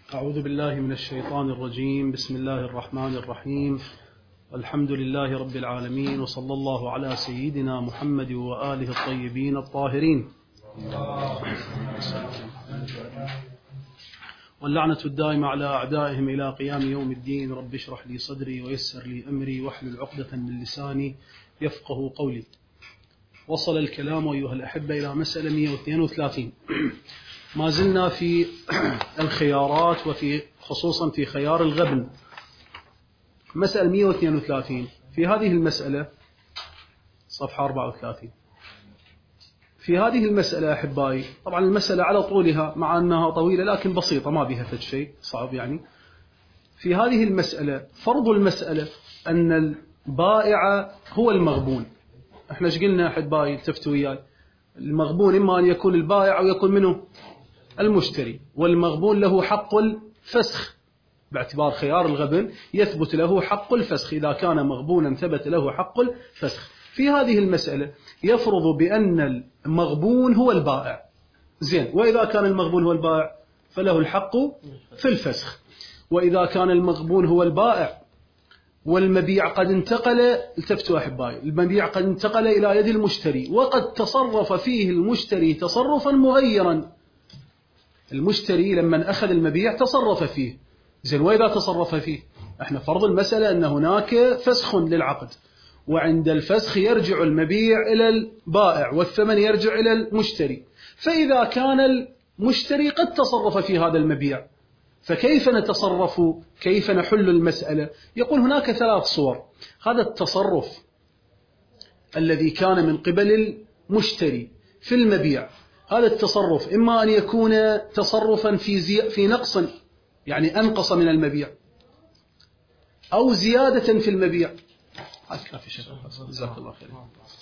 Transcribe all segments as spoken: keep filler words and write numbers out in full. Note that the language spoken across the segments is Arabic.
أعوذ بالله من الشيطان الرجيم. بسم الله الرحمن الرحيم. الحمد لله رب العالمين، وصلى الله على سيدنا محمد وآله الطيبين الطاهرين، واللعنة الدائمة على أعدائهم إلى قيام يوم الدين. رب اشرح لي صدري ويسر لي أمري واحلل عقدة من لساني يفقه قولي. وصل الكلام أيها الأحبة إلى مسألة مئة واثنين وثلاثين. ما زلنا في الخيارات، وفي خصوصا في خيار الغبن. مسألة مئة واثنين وثلاثين في هذه المسألة صفحة أربعة وثلاثين. في هذه المسألة أحبائي، طبعا المسألة على طولها مع أنها طويلة لكن بسيطة، ما بها فد شيء صعب يعني. في هذه المسألة فرض المسألة أن البائع هو المغبون. احنا ايش قلنا أحبائي؟ التفتوا وياي. المغبون إما أن يكون البائع أو يكون منه المشتري، والمغبون له حق الفسخ باعتبار خيار الغبن، يثبت له حق الفسخ. إذا كان مغبونا ثبت له حق الفسخ. في هذه المسألة يفرض بأن المغبون هو البائع، زين. وإذا كان المغبون هو البائع فله الحق في الفسخ. وإذا كان المغبون هو البائع والمبيع قد انتقل، التفتوا أحبائي، المبيع قد انتقل إلى يد المشتري وقد تصرف فيه المشتري تصرفا مغيرا. المشتري لما أخذ المبيع تصرف فيه، زين. وإذا تصرف فيه، احنا فرض المسألة أن هناك فسخ للعقد، وعند الفسخ يرجع المبيع إلى البائع والثمن يرجع إلى المشتري. فإذا كان المشتري قد تصرف في هذا المبيع، فكيف نتصرف؟ كيف نحل المسألة؟ يقول هناك ثلاث صور. هذا التصرف الذي كان من قبل المشتري في المبيع، هذا التصرف إما أن يكون تصرفا في زي... في نقص، يعني أنقص من المبيع، أو زيادة في المبيع. جزاك الله خير.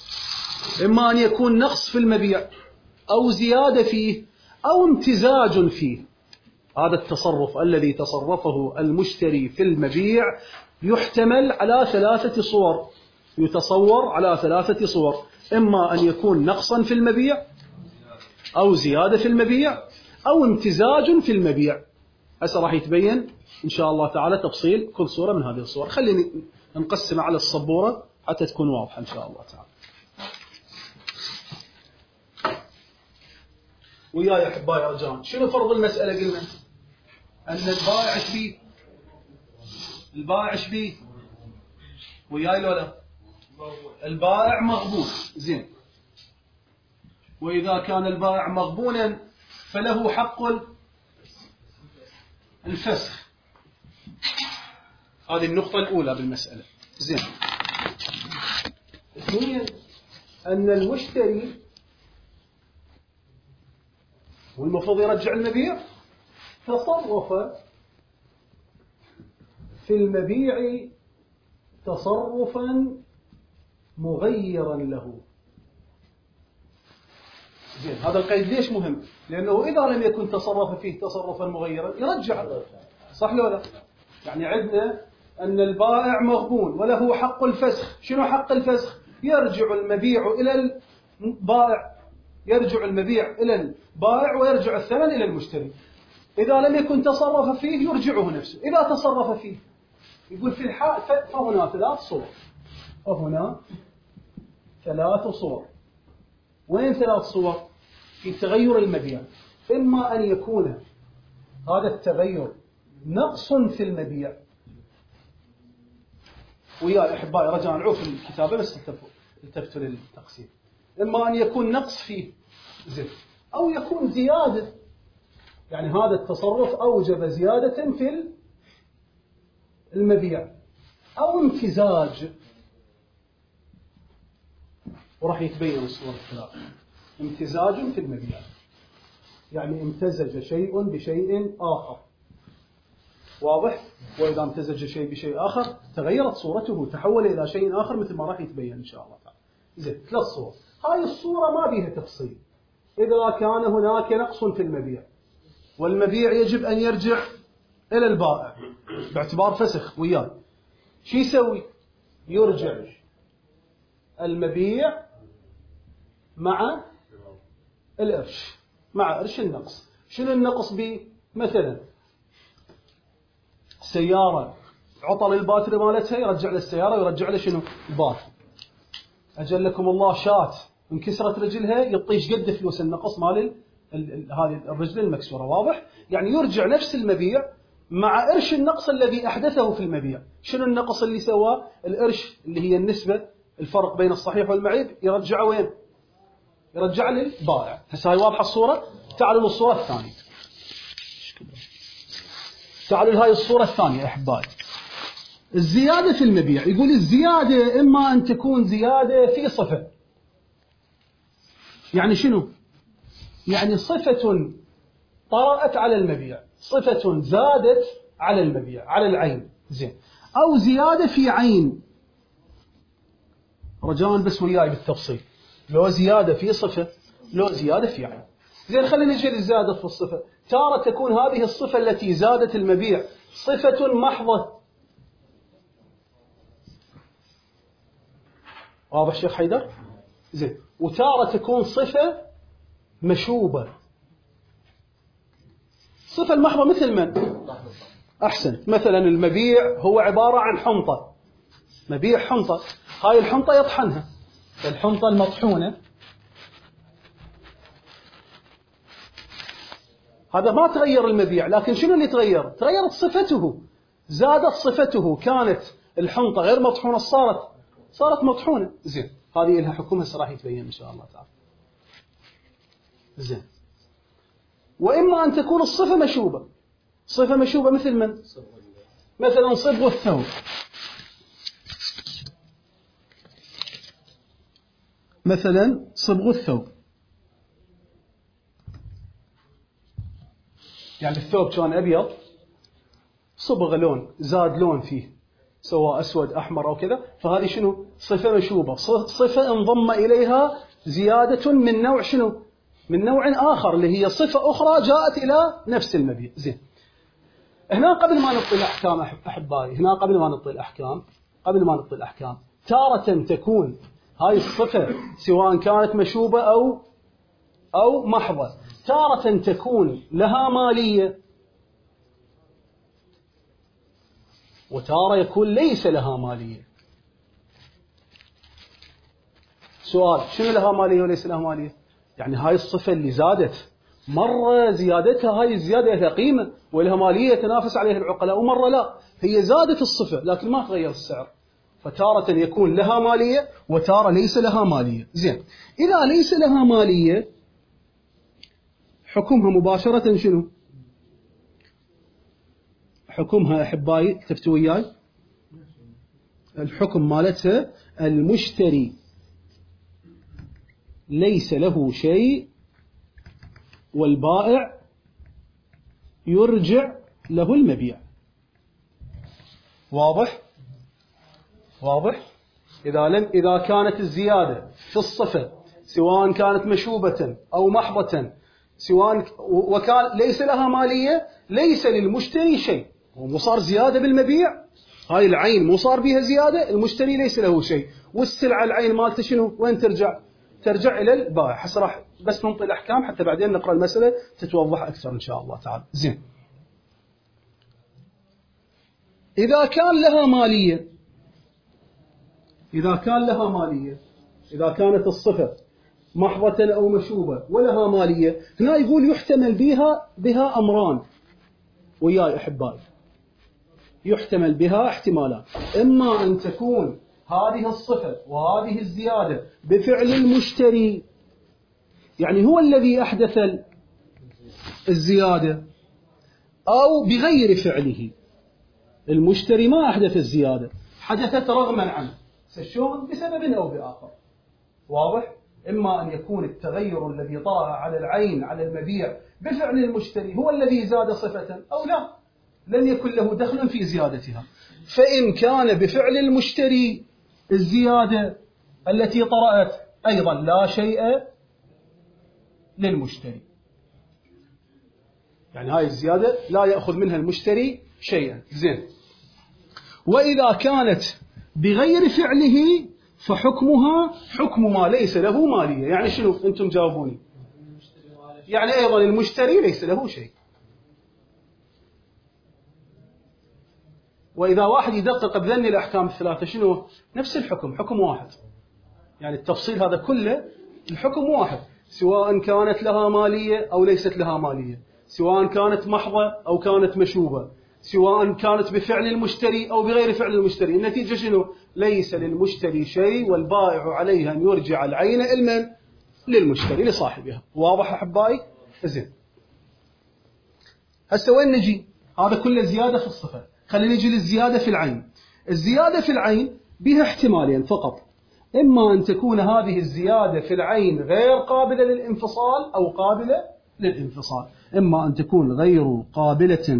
إما أن يكون نقص في المبيع أو زيادة فيه أو امتزاج فيه. هذا التصرف الذي تصرفه المشتري في المبيع يحتمل على ثلاثة صور، يتصور على ثلاثة صور. إما أن يكون نقصا في المبيع، أو زيادة في المبيع، أو امتزاج في المبيع. هسه راح يتبين إن شاء الله تعالى تفصيل كل صورة من هذه الصور. خليني نقسم على السبورة حتى تكون واضحة إن شاء الله تعالى. وياي يا أحبائي يا رجال، شنو فرض المسألة؟ قلنا أن البائع ايش بيه؟ البائع ايش بيه؟ وياي لو لا؟ البائع مغبون، زين. وإذا كان البائع مغبونا فله حق الفسخ. هذه النقطة الأولى بالمسألة، زين. اثنين، أن المشتري والمفروض يرجع المبيع تصرف في المبيع تصرفا مغيرا له، زين. هذا القيد ليش مهم؟ لأنه إذا لم يكن تصرف فيه تصرفا مغيرا يرجع، صح لو لا؟ يعني عندنا أن البائع مغبون وله حق الفسخ. شنو حق الفسخ؟ يرجع المبيع إلى البائع، يرجع المبيع إلى البائع ويرجع الثمن إلى المشتري. إذا لم يكن تصرف فيه يرجعه نفسه. إذا تصرف فيه، يقول في الحال فهنا ثلاث صور، فهنا ثلاث صور. وين ثلاث صور؟ في تغير المبيع. إما أن يكون هذا التغير نقص في المبيع، ويا أحبائي رجاء نعوف الكتابة بس التفتوا للتقسيم. إما أن يكون نقص فيه، زين، أو يكون زيادة، يعني هذا التصرف أوجب زيادة في المبيع، أو امتزاج. وراح يتبين الصور الثلاثة. امتزاج في المبيع يعني امتزج شيء بشيء آخر، واضح؟ وإذا امتزج شيء بشيء آخر تغيرت صورته، تحول إلى شيء آخر مثل ما راح يتبين إن شاء الله تعالى. زين، ثلاث صور. هاي الصورة ما بيها تفصيل. إذا كان هناك نقص في المبيع والمبيع يجب أن يرجع إلى البائع باعتبار فسخ وياه، شو يسوي؟ يرجع المبيع مع القرش، مع قرش النقص. شنو النقص به؟ مثلا سيارة عطل الباتري مالتها يرجع له السيارة ويرجع له شنو؟ الباتري. أجل لكم الله شات انكسرت رجلها يطيش قد فلوس النقص مال هذه الرجل المكسورة. واضح؟ يعني يرجع نفس المبيع مع قرش النقص الذي أحدثه في المبيع. شنو النقص اللي سواه؟ القرش اللي هي النسبة الفرق بين الصحيح والمعيب يرجعه وين؟ يرجع للبائع. هسه هاي واضحة الصورة. تعالوا للصورة الثانية. تعالوا لهاي الصورة الثانية أحبائي. الزيادة في المبيع. يقول الزيادة إما أن تكون زيادة في صفة. يعني شنو؟ يعني صفة طرأت على المبيع، صفة زادت على المبيع على العين، زين. أو زيادة في عين. رجاء بس وياي بالتفصيل. لو زيادة في صفة، لو زيادة في عين. زين خلينا نجي للزيادة في الصفة. تارة تكون هذه الصفة التي زادت المبيع صفة محضة. واضح شيخ حيدر؟ زين. وتارة تكون صفة مشوبة. صفة المحضة مثل من؟ أحسن. مثلا المبيع هو عبارة عن حنطة. مبيع حنطة. هاي الحنطة يطحنها. الحنطة المطحونة هذا ما تغير المبيع، لكن شنو اللي تغير؟ تغيرت صفته، زادت صفته. كانت الحنطة غير مطحونة صارت صارت مطحونة. زين. هذه لها حكمها راح يتبين إن شاء الله تعالى. زين. وإما أن تكون الصفة مشوبة. صفة مشوبة مثل من؟ مثلا صبغ الثوب. مثلا صبغ الثوب، يعني الثوب كان أبيض صبغ لون، زاد لون فيه سواء أسود أحمر أو كذا، فهذه شنو؟ صفة مشوبة. صفة انضم إليها زيادة من نوع شنو؟ من نوع آخر، اللي هي صفة أخرى جاءت إلى نفس المبيع. زين. هنا قبل ما نبطل الأحكام أحبائي، هنا قبل ما نبطل الأحكام قبل ما نبطل الأحكام تارة تكون هاي الصفة سواء كانت مشوبة أو أو محضة، تارة تكون لها مالية وتارة يكون ليس لها مالية. سؤال: شنو لها مالية وليس لها مالية؟ يعني هاي الصفة اللي زادت مرة زيادتها هاي الزيادة لها قيمة ولها مالية تنافس عليها العقلاء، ومرة لا، هي زادت الصفة لكن ما تغير السعر. فتارة يكون لها مالية وتارة ليس لها مالية. زين. إذا ليس لها مالية حكمها مباشرة شنو؟ حكمها أحبائي اكتبتوا وياي. الحكم مالتها المشتري ليس له شيء والبائع يرجع له المبيع. واضح؟ واضح؟ إذا لم إذا كانت الزيادة في الصفة سواء كانت مشوبة أو محضة سواء وكان ليس لها مالية، ليس للمشتري شيء. ومو صار زيادة بالمبيع، هاي العين مو صار بها زيادة، المشتري ليس له شيء، والسلعة العين مالته شنو؟ وين ترجع؟ ترجع إلى البائع. حسنا راح بس ننطي الأحكام حتى بعدين نقرأ المسألة تتوضح أكثر إن شاء الله تعالى. زين. إذا كان لها مالية إذا كان لها مالية إذا كانت الصفة محضة أو مشوبة ولها مالية، هنا يقول يحتمل بها بها أمران وياي أحبائي. يحتمل بها احتمالات: إما أن تكون هذه الصفة وهذه الزيادة بفعل المشتري، يعني هو الذي أحدث الزيادة، أو بغير فعله. المشتري ما أحدث الزيادة، حدثت رغما عنه، شلون؟ بسبب أو بآخر. واضح؟ إما أن يكون التغير الذي طرأ على العين على المبيع بفعل المشتري هو الذي زاد صفة، أو لا، لن يكن له دخل في زيادتها. فإن كان بفعل المشتري الزيادة التي طرأت أيضا لا شيء للمشتري، يعني هاي الزيادة لا يأخذ منها المشتري شيئا. زين. وإذا كانت بغير فعله فحكمها حكم ما ليس له مالية. يعني شنو؟ أنتم جاوبوني. يعني أيضا المشتري ليس له شيء. وإذا واحد يدقق بذن الأحكام الثلاثة شنو؟ نفس الحكم، حكم واحد. يعني التفصيل هذا كله الحكم واحد، سواء كانت لها مالية أو ليست لها مالية، سواء كانت محضة أو كانت مشوبة، سواء كانت بفعل المشتري أو بغير فعل المشتري. النتيجة شنو؟ ليس للمشتري شيء والبائع عليه أن يرجع العين المن للمشتري لصاحبها. واضح أحبائي؟ زين. هسه وين نجي؟ هذا كله زيادة في الصفة. خلينا نجي للزيادة في العين. الزيادة في العين بها احتمالين فقط، إما أن تكون هذه الزيادة في العين غير قابلة للانفصال أو قابلة للانفصال. إما أن تكون غير قابلة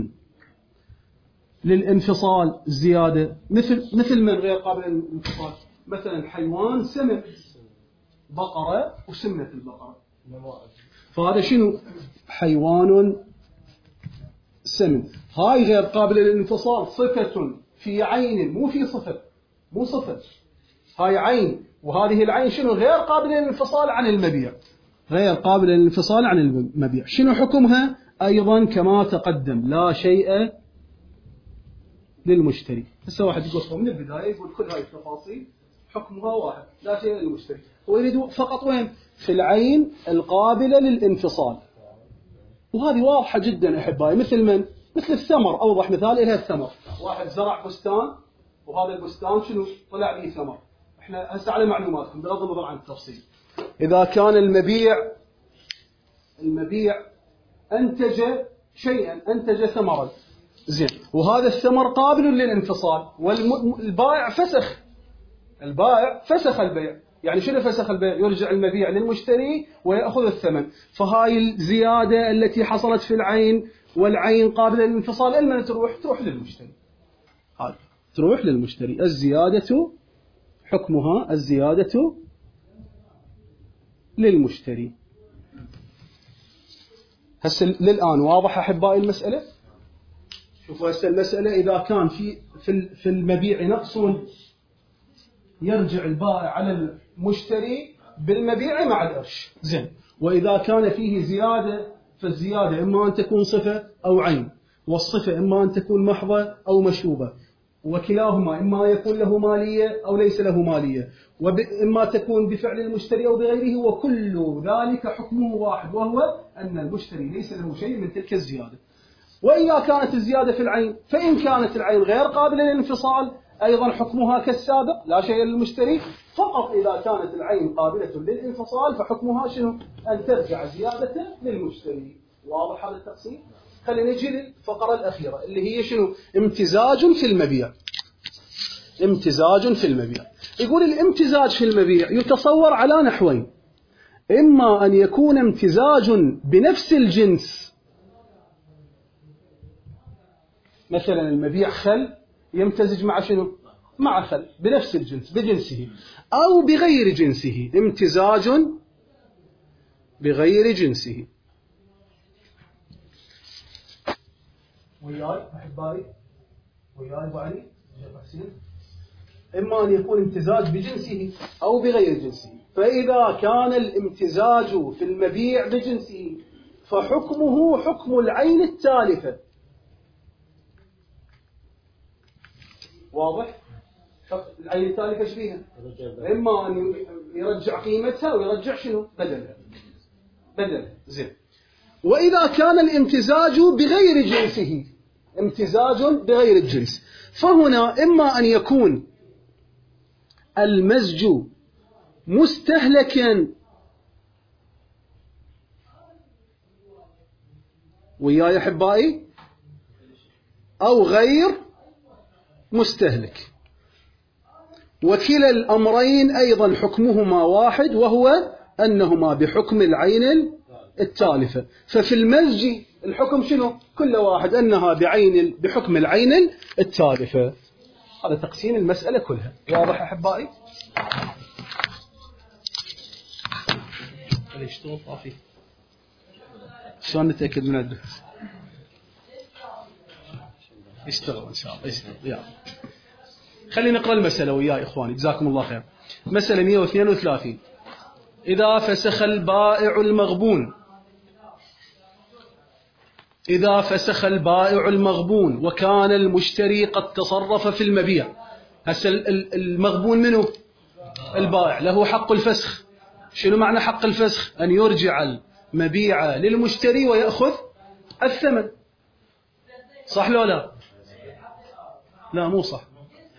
للانفصال الزيادة، مثل مثل من غير قابلة للانفصال؟ مثلا حيوان سمن، بقرة وسمنة البقرة، فهذا شنو؟ حيوان سمن، هاي غير قابلة للانفصال، صفة في عين مو في صفة، مو صفة، هاي عين، وهذه العين شنو؟ غير قابلة للانفصال عن المبيع، غير قابلة للانفصال عن المبيع. شنو حكمها؟ أيضا كما تقدم، لا شيء للمشتري. هسه واحد يقول من البداية يقول كل هاي التفاصيل حكمها واحد، لا شيء للمشتري، هو يريد فقط وين؟ في العين القابلة للانفصال. وهذه واضحة جدا أحبائي، مثل من؟ مثل الثمر، أوضح مثال لها الثمر. واحد زرع بستان، وهذا البستان شنو؟ طلع به ثمر. احنا هسه على معلوماتكم بغض النظر عن التفصيل، إذا كان المبيع المبيع أنتج شيئا، أنتج ثمرا، زين، وهذا الثمر قابل للانفصال، والبائع فسخ، البائع فسخ البيع. يعني شنو فسخ البيع؟ يرجع المبيع للمشتري ويأخذ الثمن. فهاي الزيادة التي حصلت في العين والعين قابلة للانفصال، المن تروح؟ تروح للمشتري، هاي تروح للمشتري. الزيادة حكمها الزيادة للمشتري. هسه للآن واضح أحبائي المسألة؟ شوفوا هسه المسألة، إذا كان في في المبيع نقص يرجع البائع على المشتري بالمبيع مع القرش، زين. وإذا كان فيه زيادة، فالزيادة إما أن تكون صفة أو عين، والصفة إما أن تكون محضة أو مشوبة، وكلاهما إما يكون له مالية أو ليس له مالية، وإما تكون بفعل المشتري أو بغيره، وكل ذلك حكمه واحد، وهو أن المشتري ليس له شيء من تلك الزيادة. وإذا كانت الزيادة في العين، فإن كانت العين غير قابلة للانفصال أيضا حكمها كالسابق، لا شيء للمشتري. فقط إذا كانت العين قابلة للانفصال فحكمها شنو؟ أن ترجع زيادته للمشتري. واضح هذا التقسيم؟ خلينا نجي للفقرة الأخيرة اللي هي شنو؟ امتزاج في المبيع. امتزاج في المبيع. يقول الامتزاج في المبيع يتصور على نحوين، إما أن يكون امتزاج بنفس الجنس، مثلا المبيع خل يمتزج مع شنو؟ مع خل بنفس الجنس بجنسه، أو بغير جنسه، امتزاج بغير جنسه. وياي أحبائي؟ وياي أبو علي؟ إما أن يكون امتزاج بجنسه أو بغير جنسه. فإذا كان الامتزاج في المبيع بجنسه فحكمه حكم العين التالفة. واضح؟ العين التالفة ايش فيها؟ إما أن يرجع قيمتها ويرجع شنو؟ بدلها. بدلها، زين. وإذا كان الامتزاج بغير جنسه، امتزاج بغير الجنس، فهنا إما أن يكون المزج مستهلكا، وياي أحبائي، أو غير مستهلك. وكلا الأمرين أيضا حكمهما واحد، وهو أنهما بحكم العين التالفة. ففي المزج الحكم شنو؟ كل واحد أنها بعين بحكم العين التالفة. هذا تقسيم المسألة كلها. واضح أحبائي؟ يشتغل طافي، شلون نتأكد من الدرس؟ يشتغل إن شاء الله، يشتغل. يلا خلينا نقرأ المسألة وياي إخواني، جزاكم الله خير. مسألة مئة واثنين وثلاثين. إذا فسخ البائع المغبون إذا فسخ البائع المغبون وكان المشتري قد تصرف في المبيع. هسه المغبون منه البائع، له حق الفسخ. شنو معنى حق الفسخ؟ أن يرجع المبيع للمشتري ويأخذ الثمن. صح لو لا؟ لا مو صح.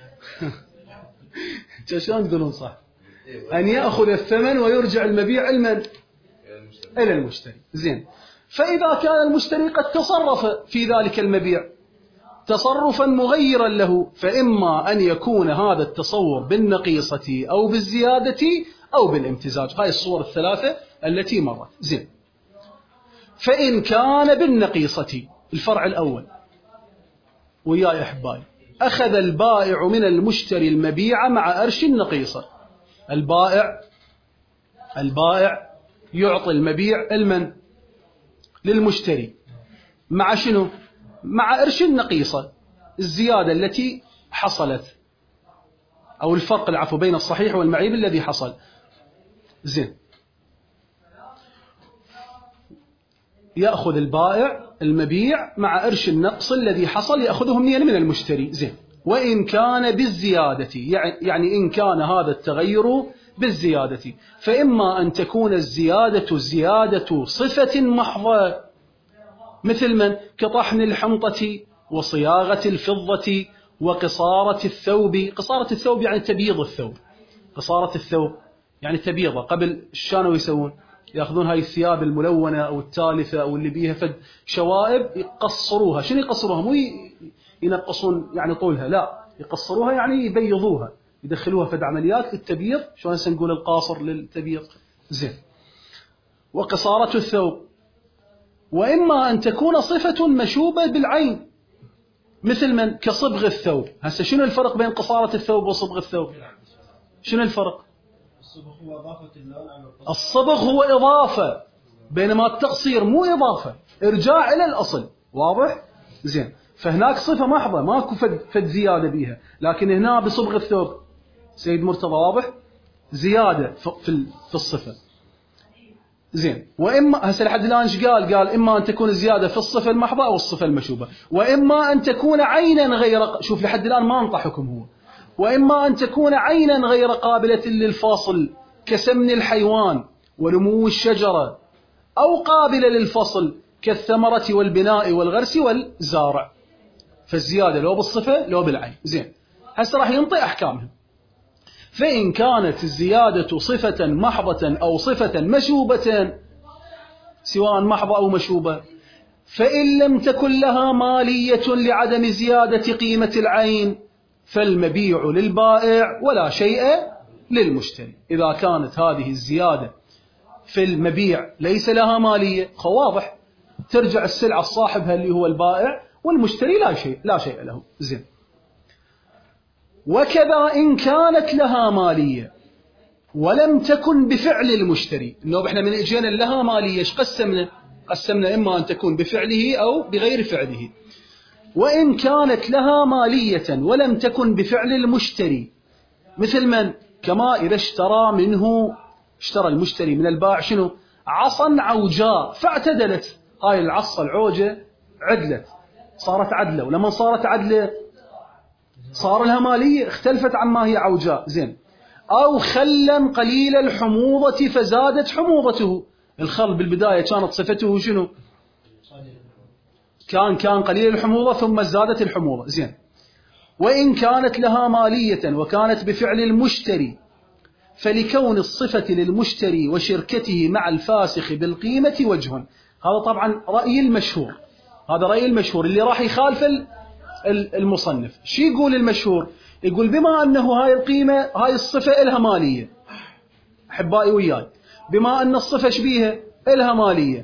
شلون تقولون صح؟ أن يأخذ الثمن ويرجع المبيع المن؟ إلى المشتري. زين، فإذا كان المشتري قد تصرف في ذلك المبيع تصرفا مغيرا له، فإما أن يكون هذا التصور بالنقيصة أو بالزيادة أو بالامتزاج. هاي الصور الثلاثة التي مرت. زين، فإن كان بالنقيصة، الفرع الأول وياي أحبائي، أخذ البائع من المشتري المبيع مع أرش النقيصة. البائع البائع يعطي المبيع المن؟ للمشتري، مع شنو؟ مع أرش النقيصة، الزيادة التي حصلت، أو الفرق العفو بين الصحيح والمعيب الذي حصل. زين، يأخذ البائع المبيع مع أرش النقص الذي حصل، يأخذه منين؟ من المشتري. زين، وإن كان بالزيادة، يعني إن كان هذا التغير بالزيادة، فإما أن تكون الزيادة زيادة صفة محضة، مثل من؟ كطحن الحنطة وصياغة الفضة وقصارة الثوب. قصارة الثوب يعني تبييض الثوب. قصارة الثوب يعني تبييضه. قبل شانوا يسوون؟ يأخذون هاي الثياب الملونة أو التالفة أو اللي بيها فد شوائب، يقصروها. شنو يقصروها؟ مو ينقصون يعني طولها، لا، يقصروها يعني يبيضوها، يدخلوها فد عمليات للتبييض. شو هسه نقول القاصر للتبييض. زين، وقصارة الثوب. وإما أن تكون صفة مشوبة بالعين، مثل من؟ كصبغ الثوب. هسه شنو الفرق بين قصارة الثوب وصبغ الثوب؟ شنو الفرق؟ الصبغ هو إضافة اللون على القصر. الصبغ هو إضافة، بينما التقصير مو إضافة، إرجاع إلى الأصل. واضح؟ زين، فهناك صفة محضة ماكو فد, فد زيادة بيها، لكن هنا بصبغ الثوب سيد مرتضى واضح؟ زيادة في في الصفة. زين، وإما هسه لحد الآن ايش قال؟ قال إما أن تكون الزيادة في الصفة المحضة أو الصفة المشوبة، وإما أن تكون عينا غير. شوف لحد الآن ما انطى حكم هو. وإما أن تكون عينا غير قابلة للفصل، كسمن الحيوان ونمو الشجرة، أو قابلة للفصل كالثمرة والبناء والغرس والزارع. فالزيادة لو بالصفة لو بالعين. زين، هسه راح ينطي أحكامهم. فإن كانت الزيادة صفة محضة أو صفة مشوبة، سواء محضة أو مشوبة، فإن لم تكن لها مالية لعدم زيادة قيمة العين، فالمبيع للبائع ولا شيء للمشتري. إذا كانت هذه الزيادة في المبيع ليس لها مالية، واضح، ترجع السلعة صاحبها اللي هو البائع، والمشتري لا شيء لا شيء له. زين، وكذا إن كانت لها مالية ولم تكن بفعل المشتري. إنه إحنا من إجينا لها مالية إيش قسمنا؟ قسمنا إما أن تكون بفعله أو بغير فعله. وإن كانت لها مالية ولم تكن بفعل المشتري، مثل من؟ كما إذا اشترى منه، اشترى المشتري من البائع شنو؟ عصا عوجاء فاعتدلت. هاي العصا العوجة عدلت، صارت عدلة، ولما صارت عدلة صار لها مالية، اختلفت عما هي عوجاء. زين، أو خلا قليل الحموضة فزادت حموضته. الخل بالبداية كانت صفته شنو؟ كان كان قليل الحموضة ثم زادت الحموضة. زين، وإن كانت لها مالية وكانت بفعل المشتري، فلكون الصفة للمشتري وشركته مع الفاسخ بالقيمة وجه. هذا طبعا رأي المشهور، هذا رأي المشهور اللي راح يخالف المصنف. شو يقول المشهور؟ يقول بما أنه هاي القيمة هاي الصفة إلها مالية، أحبائي وياي، بما أن الصفة شبيهة إلها مالية،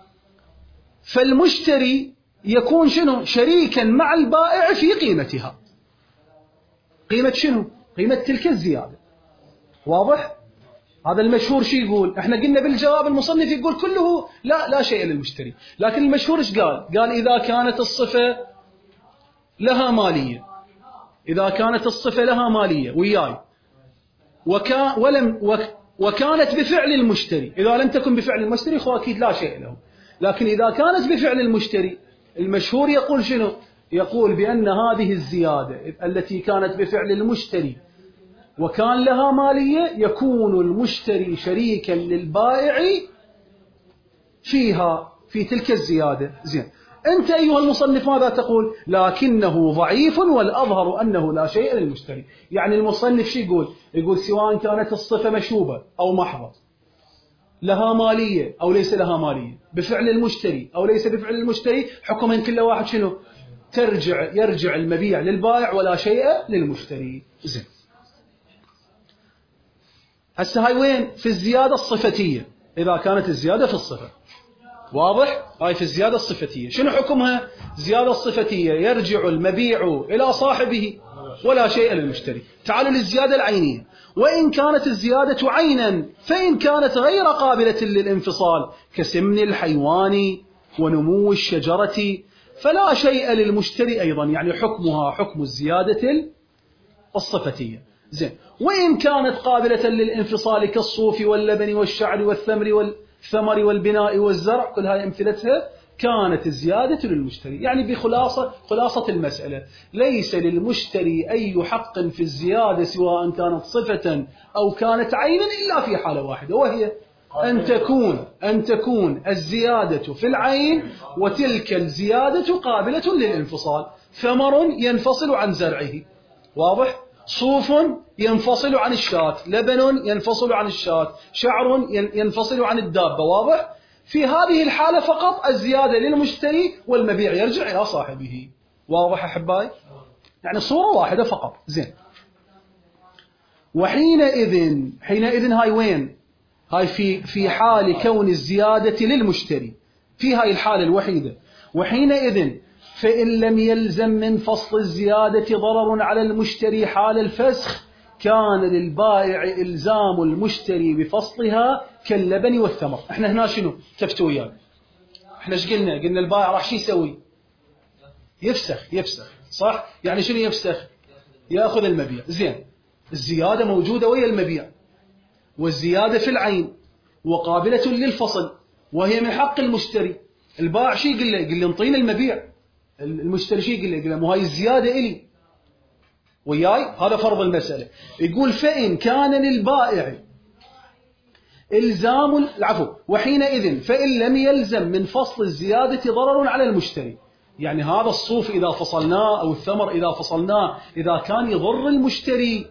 فالمشتري يكون شنو؟ شريكا مع البائع في قيمتها. قيمة شنو؟ قيمة تلك الزيادة. واضح؟ هذا المشهور شو يقول؟ احنا قلنا بالجواب المصنف يقول كله لا لا شيء للمشتري، لكن المشهور ايش قال؟ قال إذا كانت الصفة لها مالية، إذا كانت الصفة لها مالية وياي وكا ولم وك وكانت بفعل المشتري. إذا لم تكن بفعل المشتري خو أكيد لا شيء له، لكن إذا كانت بفعل المشتري المشهور يقول شنو؟ يقول بأن هذه الزيادة التي كانت بفعل المشتري وكان لها مالية يكون المشتري شريكا للبائع فيها في تلك الزيادة. زين، أنت أيها المصنف ماذا تقول؟ لكنه ضعيف والأظهر أنه لا شيء للمشتري. يعني المصنف شو يقول؟ يقول سواء كانت الصفة مشوبة أو محضة، لها مالية أو ليس لها مالية، بفعل المشتري أو ليس بفعل المشتري، حكمهم كل واحد شنو؟ ترجع يرجع المبيع للبائع ولا شيء للمشتري. زين، هسه هاي وين؟ في الزيادة الصفتية، إذا كانت الزيادة في الصفة. واضح؟ هاي في الزيادة الصفتية. شنو حكمها؟ زيادة الصفتية يرجع المبيع إلى صاحبه ولا شيء للمشتري. تعالوا للزيادة العينية. وإن كانت الزيادة عينا فإن كانت غير قابلة للانفصال كسمن الحيوان ونمو الشجرة فلا شيء للمشتري أيضا، يعني حكمها حكم الزيادة الصفتية. زين، وإن كانت قابلة للانفصال كالصوف واللبن والشعر والثمر والثمر والبناء والزرع، كل هاي أمثلتها، كانت الزيادة للمشتري. يعني بخلاصة خلاصة المسألة، ليس للمشتري أي حق في الزيادة سواء كانت صفة أو كانت عينا إلا في حالة واحدة، وهي أن تكون أن تكون الزيادة في العين وتلك الزيادة قابلة للانفصال. ثمر ينفصل عن زرعه، واضح؟ صوف ينفصل عن الشاة، لبن ينفصل عن الشاة، شعر ينفصل عن الدابة، واضح؟ في هذه الحالة فقط الزيادة للمشتري والمبيع يرجع إلى صاحبه. واضح أحبائي؟ يعني صورة واحدة فقط. زين، وحينئذ حينئذ هاي وين؟ هاي في في حال كون الزيادة للمشتري، في هاي الحالة الوحيدة. وحينئذ فإن لم يلزم من فصل الزيادة ضرر على المشتري حال الفسخ كان للبائع إلزام المشتري بفصلها كاللبن والثمر. احنا هنا شنو؟ تفتوا ويانا. احنا ايش قلنا؟ قلنا البائع راح شو يسوي؟ يفسخ. يفسخ صح؟ يعني شنو يفسخ؟ ياخذ المبيع. زين، الزيادة موجودة ويا المبيع، والزيادة في العين وقابلة للفصل وهي من حق المشتري. البائع شو يقول له؟ يقول له انطيني المبيع. المشتري شو يقول له؟ يقول له مو هاي الزيادة إلي وياي. هذا فرض المسألة. يقول فإن كان للبائع إلزام العفو وحينئذ فإن لم يلزم من فصل الزيادة ضرر على المشتري. يعني هذا الصوف إذا فصلناه أو الثمر إذا فصلناه إذا كان يضر المشتري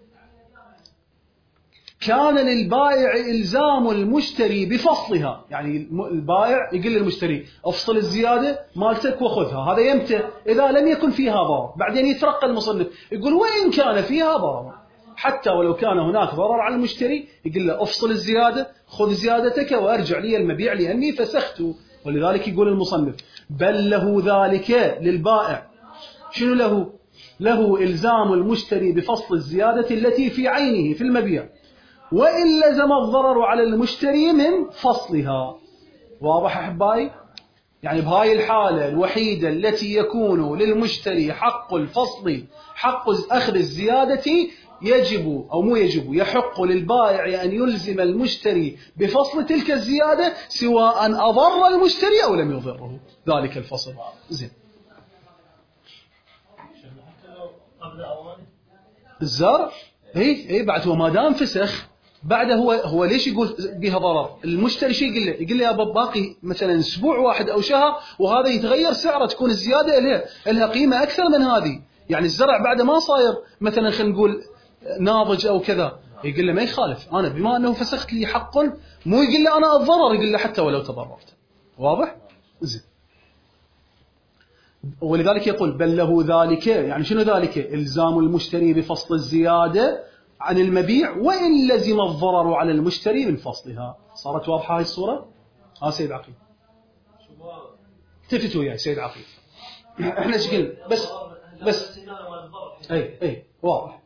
كان للبائع إلزام المشتري بفصلها. يعني البائع يقول للمشتري افصل الزيادة مالتك وخذها. هذا يمتى؟ إذا لم يكن فيها ضرر. بعدين يترقى المصنف يقول وإن كان فيها ضرر، حتى ولو كان هناك ضرر على المشتري يقول له افصل الزيادة، خذ زيادتك وارجع لي المبيع لأني فسخت. ولذلك يقول المصنف بل له ذلك للبائع. شنو له؟ له إلزام المشتري بفصل الزيادة التي في عينه في المبيع، وإن لزم الضرر على المشتري من فصلها. واضح أحبائي؟ يعني بهاي الحالة الوحيدة التي يكون للمشتري حق الفصل، حق أخذ الزيادة، يجب أو مو يجب، يحق للبائع أن يلزم المشتري بفصل تلك الزيادة سواء أضر المشتري أو لم يضره ذلك الفصل. زين، الزرع اي اي بعد هو ما دام فسخ بعده هو هو ليش يقول بها ضرر؟ المشتري شيء يقول له؟ يقول له يا باقي مثلا اسبوع واحد او شهر وهذا يتغير سعره، تكون الزياده لها لها قيمه اكثر من هذه. يعني الزرع بعده ما صاير مثلا خلينا نقول ناضج او كذا، يقول له ما يخالف، انا بما انه فسخت لي حق، مو يقول له انا الضرر، يقول له حتى ولو تضررت. واضح؟ زين، ولذلك يقول بل له ذلك. يعني شنو ذلك؟ إلزام المشتري بفصل الزيادة عن المبيع وإن لزم الضرر على المشتري من فصلها. صارت واضحة هاي الصورة؟ ها سيد عقيل التفتوا وياي سيد عقيل. احنا ايش قلنا؟ بس بس اي اي واضح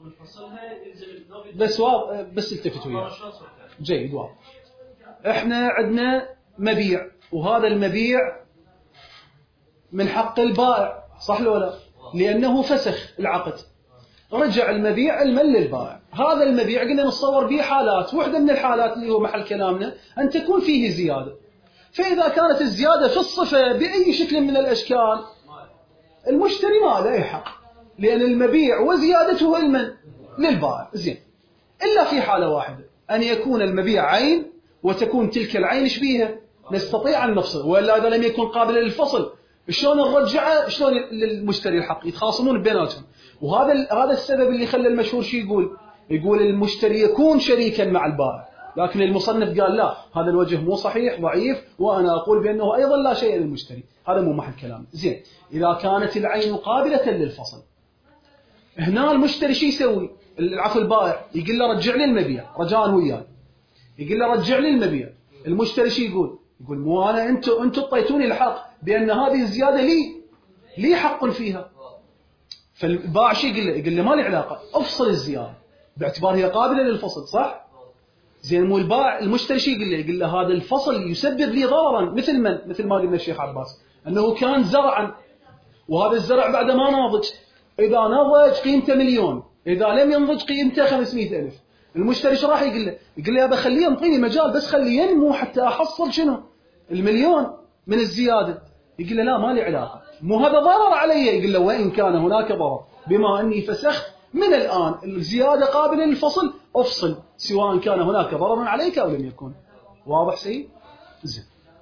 بس واضح بس التفتوا وياي جيد واضح. احنا عندنا مبيع وهذا المبيع من حق البائع، صح ولا لا؟ لأنه فسخ العقد، رجع المبيع علما للبائع. هذا المبيع قلنا نتصور به حالات، واحدة من الحالات اللي هو محل كلامنا أن تكون فيه زيادة. فإذا كانت الزيادة في الصفة بأي شكل من الأشكال المشتري ما له حق، لأن المبيع وزيادته لمن؟ للبائع. زين، إلا في حالة واحدة، أن يكون المبيع عين وتكون تلك العين إيش بيها؟ نستطيع أن نفصل، وإلا إذا لم يكن قابلا للفصل شلون نرجعه؟ شلون للمشتري الحق؟ يتخاصمون بيناتهم. وهذا هذا السبب اللي خلى المشهور شو يقول؟ يقول المشتري يكون شريكا مع البائع، لكن المصنف قال لا، هذا الوجه مو صحيح، ضعيف، وأنا أقول بأنه أيضا لا شيء للمشتري. هذا مو محل كلام. زين، إذا كانت العين قابلة للفصل، هنا المشتري شو يسوي؟ العفو البائع يقول له رجع لي المبيع رجاء وياي، يقول له رجع لي المبيع. المشتري شو يقول؟ يقول مو أنا، أنتوا أنتوا اعطيتوني الحق بأن هذه الزيادة لي لي حق فيها. فالبائع شو يقول له؟ يقول له ما لي علاقة، افصل الزيادة باعتبار هي قابلة للفصل، صح؟ زين، مو البائع المشتري شو يقول له؟ يقول له هذا الفصل يسبب لي ضررا، مثل من؟ مثل ما قلنا الشيخ عباس، أنه كان زرعا وهذا الزرع بعد ما ناضج، إذا نضج قيمته مليون، إذا لم ينضج قيمته خمسمائة ألف. المشتري شو راح يقول له؟ يقول له يا بخليه ينطيني مجال بس خليه ينمو حتى أحصل شنو؟ المليون من الزيادة. يقول له لا ما لي علاقة، مو هذا ضرر علي. يقول له وإن كان هناك ضرر، بما أني فسخت من الآن الزيادة قابلة للفصل، أفصل سواء كان هناك ضرر عليك أو لم يكن. واضح سيد؟ زين.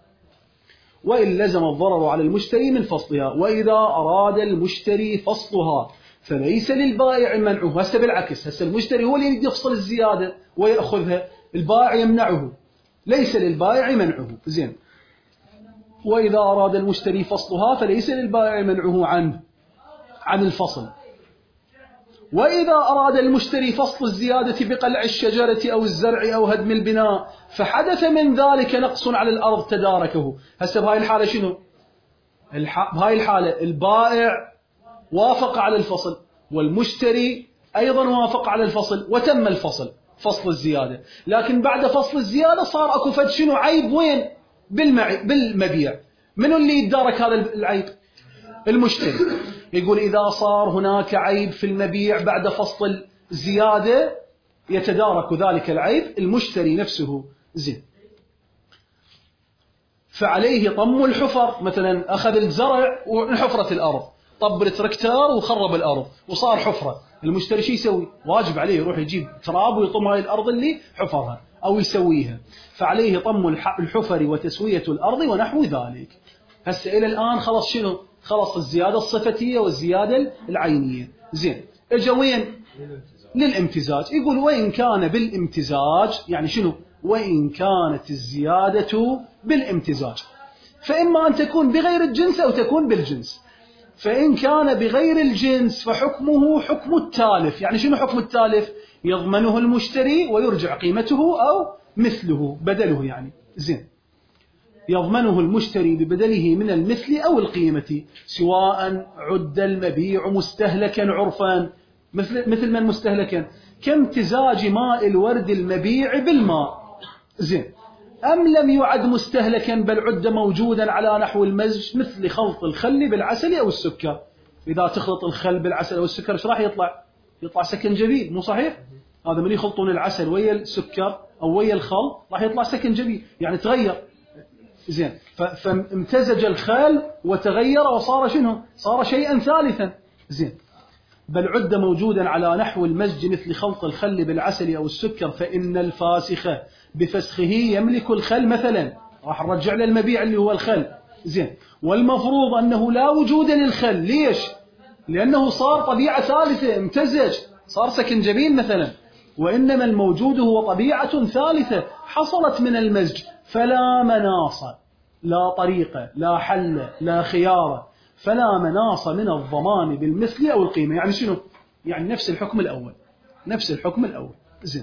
وإن لزم الضرر على المشتري من فصلها، وإذا أراد المشتري فصلها فليس للبائع منعه. هسه بالعكس، هسه المشتري هو اللي يريد يفصل الزيادة ويأخذها، البائع يمنعه، ليس للبائع منعه. زين، وإذا أراد المشتري فصلها فليس للبائع منعه عنه عن الفصل. وإذا أراد المشتري فصل الزيادة بقلع الشجرة أو الزرع أو هدم البناء فحدث من ذلك نقص على الأرض تداركه. هسه بهاي الحالة شنو؟ الح... بهاي الحالة البائع وافق على الفصل والمشتري أيضا وافق على الفصل وتم الفصل، فصل الزيادة. لكن بعد فصل الزيادة صار أكو فد شنو عيب وين؟ بالمع... بالمبيع. منو اللي يتدارك هذا العيب؟ المشتري. يقول إذا صار هناك عيب في المبيع بعد فصل الزيادة يتدارك ذلك العيب المشتري نفسه. زين، فعليه طم الحفر. مثلا أخذ الزرع وحفرة الأرض، طب التركتار وخرب الأرض وصار حفرة، المشتري شو يسوي؟ واجب عليه يروح يجيب تراب ويطم هاي الأرض اللي حفرها أو يسويها. فعليه طم الحفر وتسوية الأرض ونحو ذلك. هسه إلى الآن خلص شنو؟ خلص الزيادة الصفتية والزيادة العينية. زين، اجا وين؟ للامتزاج. يقول وإن كان بالامتزاج، يعني شنو؟ وإن كانت الزيادة بالامتزاج، فإما أن تكون بغير الجنس أو تكون بالجنس. فإن كان بغير الجنس فحكمه حكم التالف. يعني شنو حكم التالف؟ يضمنه المشتري ويرجع قيمته أو مثله بدله يعني. زين، يضمنه المشتري ببدله من المثل أو القيمة سواء عد المبيع مستهلكا عرفا. مثل مثل من مستهلكا؟ كامتزاج ماء الورد المبيع بالماء. زين، أم لم يعد مستهلكا بل عد موجودا على نحو المزج، مثل خلط الخل بالعسل أو السكر. إذا تخلط الخل بالعسل أو السكر ايش راح يطلع؟ يطلع سكنجبيل، مو صحيح؟ هذا من يخلطون العسل ويا السكر أو ويا الخل راح يطلع سكنجبيل، يعني تغير. زين، فامتزج الخل وتغير وصار شنو؟ صار شيئا ثالثا. زين، بل عد موجودا على نحو المزج مثل خلط الخل بالعسل أو السكر، فإن الفاسخ بفسخه يملك الخل مثلا. راح نرجع للمبيع اللي هو الخل. زين، والمفروض أنه لا وجود للخل. ليش؟ لأنه صار طبيعة ثالثة، امتزج صار سكنجبيل مثلا. وإنما الموجود هو طبيعة ثالثة حصلت من المزج، فلا مناص، لا طريقة، لا حل، لا خيار، فلا مناص من الضمان بالمثل أو القيمة. يعني شنو؟ يعني نفس الحكم الأول، نفس الحكم الأول. زين،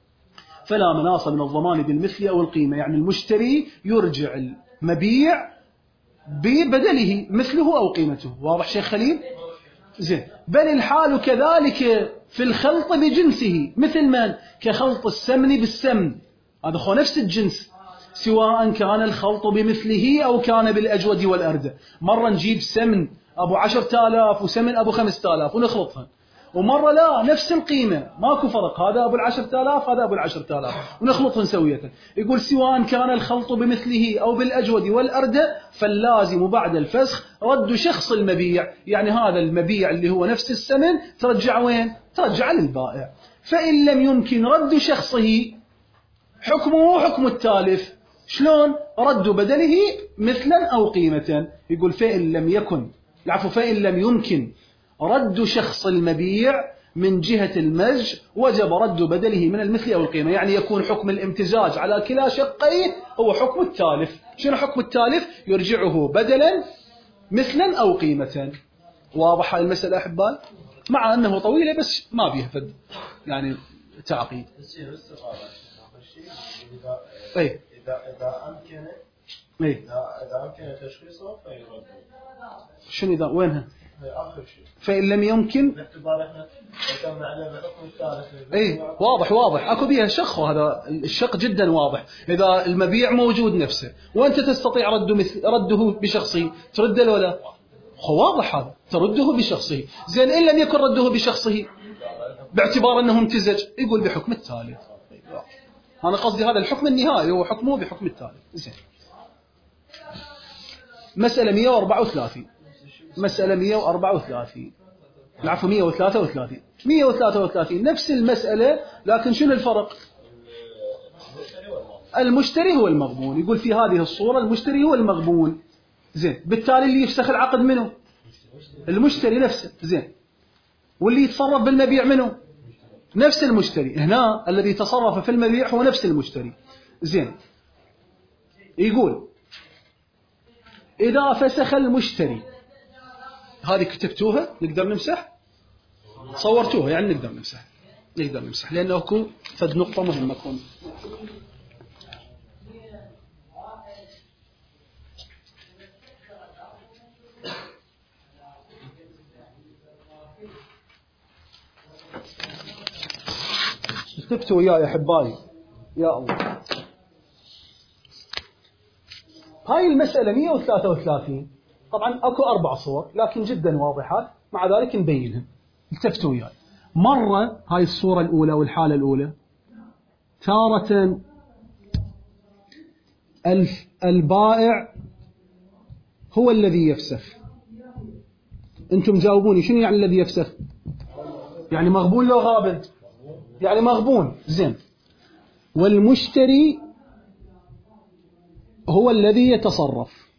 فلا مناص من الضمان بالمثل أو القيمة، يعني المشتري يرجع المبيع ببدله مثله أو قيمته. واضح شيخ خليل؟ زين، بل الحال كذلك في الخلط بجنسه، مثل من؟ كخلط السمن بالسمن، هذا هو نفس الجنس، سواء كان الخلط بمثله أو كان بالأجود والأردى. مرة نجيب سمن أبو عشرة آلاف وسمن أبو خمسة آلاف ونخلطها، ومرة لا نفس القيمة ماكو فرق، هذا أبو العشرة آلاف هذا أبو العشرة آلاف ونخلطهم سوية. يقول سواء كان الخلط بمثله أو بالأجود والأردى فاللازم بعد الفسخ رد شخص المبيع، يعني هذا المبيع اللي هو نفس الثمن ترجع وين؟ ترجع للبائع. فإن لم يمكن رد شخصه حكمه حكم التالف. شلون؟ رد بدله مثلا أو قيمة. يقول فإن لم يكن العفو فإن لم يمكن رد شخص المبيع من جهة المزج وجب رد بدله من المثل أو القيمة، يعني يكون حكم الامتزاج على كلا شقيه هو حكم التالف. شنو حكم التالف؟ يرجعه بدلا مثلا أو قيمة. واضح هاي المسألة أحبائي؟ مع أنه طويلة بس ما بيها فد يعني تعقيد. أي إذا إذا أمكن أي إذا أمكن تشخيصه فيرد. شنو إذا وينها؟ آخر شيء. فإن لم يمكن باعتبار إحنا كنا على الحكم الثالث. اي واضح واضح اكو بيها شق، وهذا الشق جدا واضح. اذا المبيع موجود نفسه وانت تستطيع رده مثل رده بشخصه ترده له لا؟ واضح هذا ترده بشخصه. زين ان لم يكن رده بشخصه باعتبار انه امتزج يقول بحكم التالي. انا قصدي هذا الحكم النهائي هو حكمه بحكم التالي. زين مسألة مئة وأربعة وثلاثين مسألة مئة وأربعة وثلاثين العفو مئة وثلاثة وثلاثين مئة وثلاثة وثلاثين نفس المسألة، لكن شنو الفرق؟ المشتري هو المغبون. يقول في هذه الصورة المشتري هو المغبون. زين بالتالي اللي يفسخ العقد منه المشتري نفسه. زين واللي يتصرف بالمبيع منه نفس المشتري. هنا الذي تصرف في المبيع هو نفس المشتري. زين يقول إذا فسخ المشتري، هذه كتبتوها نقدر نمسح، صورتوها يعني نقدر نمسح نقدر نمسح لأنه أكو فد نقطة مهمة كون. كتبتوا وياي يا أحبائي يا الله. هاي المسألة مئة وثلاثة وثلاثين طبعا أكو أربع صور لكن جدا واضحات، مع ذلك نبينهم. التفتوا وياي. مرة هاي الصورة الأولى والحالة الأولى تارة البائع هو الذي يفسخ. أنتم جاوبوني شنو يعني الذي يفسخ؟ يعني مغبون لو غابن؟ يعني مغبون. زين والمشتري هو الذي يتصرف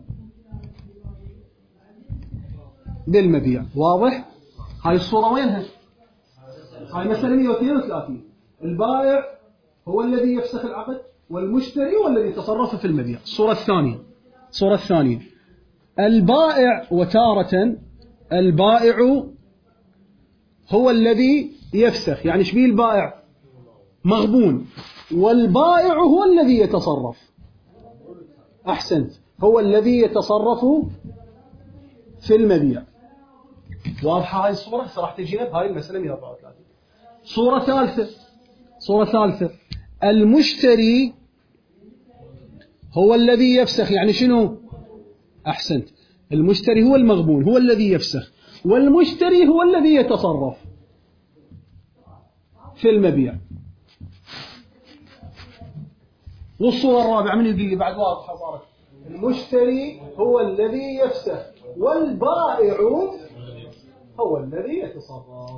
بالمبيع. واضح؟ هاي الصورة وينها؟ هاي مسألة مئة واثنين وثلاثين. البائع هو الذي يفسخ العقد والمشتري هو الذي يتصرف في المبيع. الصورة الثانية الصورة الثانية البائع وتارة البائع هو الذي يفسخ، يعني شبيه البائع؟ مغبون، والبائع هو الذي يتصرف. أحسنت، هو الذي يتصرف في المبيع. واضحة هاي الصورة؟ راح تجينا بهاي المسألة مئة وأربعة وثلاثين. صورة ثالثة صورة ثالثة المشتري هو الذي يفسخ، يعني شنو؟ أحسنت، المشتري هو المغبون هو الذي يفسخ، والمشتري هو الذي يتصرف في المبيع. والصورة الرابعة من يقول لي بعد واضحة صارت؟ المشتري هو الذي يفسخ والبائع هو الذي يتصرف.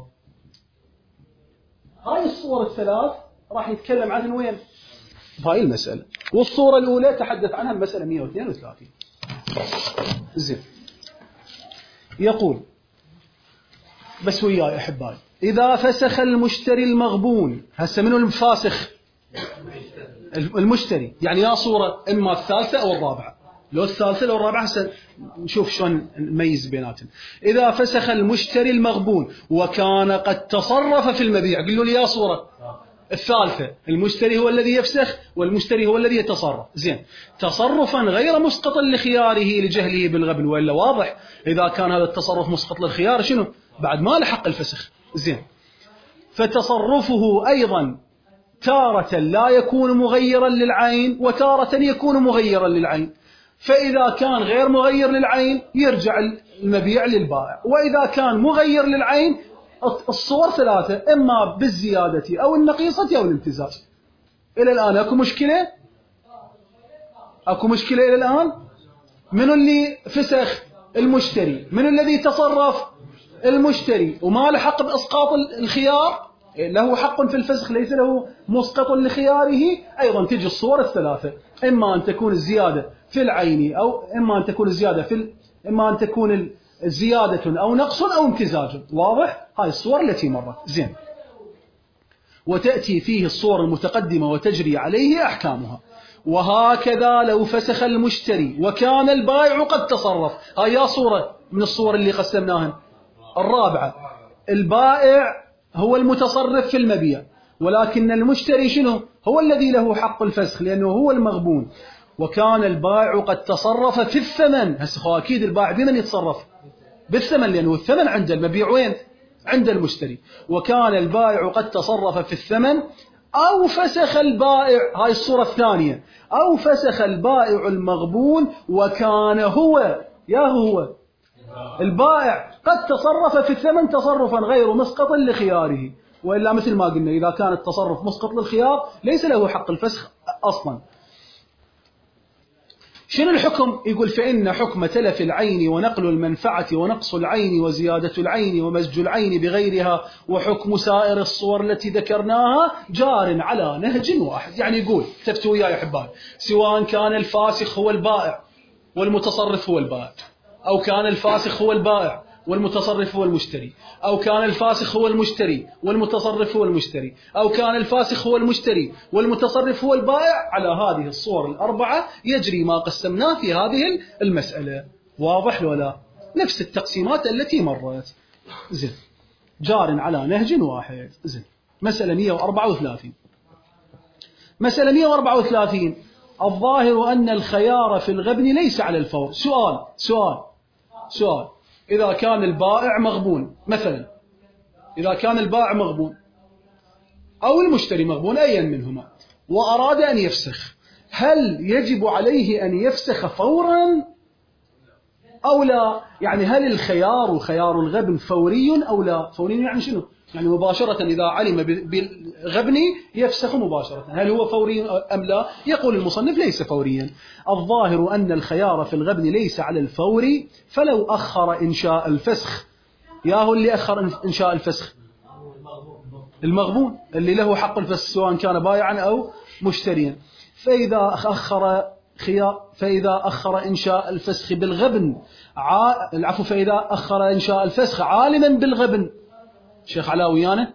هاي الصور الثلاث راح نتكلم عنها وين؟ بهاي المسألة. والصورة الأولى تحدث عنها المسألة مئة واثنين وثلاثين. زين يقول بس وياي أحبائي، إذا فسخ المشتري المغبون، هسه منو المفاسخ؟ المشتري. يعني يا صورة إما الثالثة أو الرابعة، لو الثالثة لو الرابعة هسه نشوف شلون نميز بيناتهم. إذا فسخ المشتري المغبون وكان قد تصرف في المبيع، قلوا لي يا صورة الثالثة، المشتري هو الذي يفسخ والمشتري هو الذي يتصرف. زين تصرفا غير مسقط لخياره لجهله بالغبن، وإلا واضح إذا كان هذا التصرف مسقط للخيار شنو؟ بعد ما لحق الفسخ. زين فتصرفه أيضا تارة لا يكون مغيرا للعين وتارة يكون مغيرا للعين. فإذا كان غير مغير للعين يرجع المبيع للبائع، وإذا كان مغير للعين الصور ثلاثة، إما بالزيادة أو النقيصة أو الامتزاج. إلى الآن أكو مشكلة؟ أكو مشكلة إلى الآن؟ من اللي فسخ؟ المشتري. من الذي تصرف؟ المشتري. وما له حق بإسقاط الخيار، له حق في الفسخ ليس له مسقط لخياره. أيضا تجي الصور الثلاثة، إما أن تكون الزيادة في العين أو إما أن تكون الزيادة في ال... إما أن تكون زيادة أو نقص أو امتزاج. واضح؟ هاي الصور التي مرت. زين. وتأتي فيه الصور المتقدمة وتجري عليه أحكامها. وهكذا لو فسخ المشتري وكان البائع قد تصرف. هاي صورة من الصور اللي قسمناهن. الرابعة، البائع هو المتصرف في المبيع، ولكن المشتري شنو؟ هو الذي له حق الفسخ لأنه هو المغبون. وكان البائع قد تصرف في الثمن. هسه أكيد البائع بمن يتصرف؟ بالثمن، لأنه الثمن عند المبيع وين؟ عند المشتري. وكان البائع قد تصرف في الثمن أو فسخ البائع، هاي الصورة الثانية، أو فسخ البائع المغبون وكان هو يا هو البائع قد تصرف في الثمن تصرفا غير مسقط لخياره. وإلا مثل ما قلنا إذا كان التصرف مسقط للخيار ليس له حق الفسخ أصلا. شنو الحكم؟ يقول فإن حكم تلف العين ونقل المنفعة ونقص العين وزيادة العين ومزج العين بغيرها وحكم سائر الصور التي ذكرناها جار على نهج واحد. يعني يقول تفتوا وياي يا حبايب، سواء كان الفاسخ هو البائع والمتصرف هو البائع، أو كان الفاسخ هو البائع والمتصرف هو المشتري، أو كان الفاسخ هو المشتري والمتصرف هو المشتري، أو كان الفاسخ هو المشتري والمتصرف هو البائع، على هذه الصور الأربعة يجري ما قسمناه في هذه المسألة. واضح ولا؟ نفس التقسيمات التي مرت. زين. جار على نهج واحد. زين. مسألة مئة وأربعة وثلاثين. مسألة مئة وأربعة وثلاثين. الظاهر أن الخيار في الغبن ليس على الفور. سؤال سؤال سؤال إذا كان البائع مغبون مثلا، إذا كان البائع مغبون أو المشتري مغبون أيا منهما وأراد أن يفسخ، هل يجب عليه أن يفسخ فورا أو لا؟ يعني هل الخيار خيار الغبن فوري أو لا؟ فوري يعني شنو؟ يعني مباشرة إذا علم بالغبن يفسخ مباشرة. هل هو فوري أم لا؟ يقول المصنف ليس فوريا. الظاهر أن الخيار في الغبن ليس على الفور، فلو أخر إنشاء الفسخ. يا هو اللي أخر إنشاء الفسخ؟ المغبون اللي له حق الفسخ سواء كان بائعا أو مشتريا. فإذا أخر خيار فإذا أخر إنشاء الفسخ بالغبن ع... العفو فإذا أخر إنشاء الفسخ عالما بالغبن، شيخ علاويانه،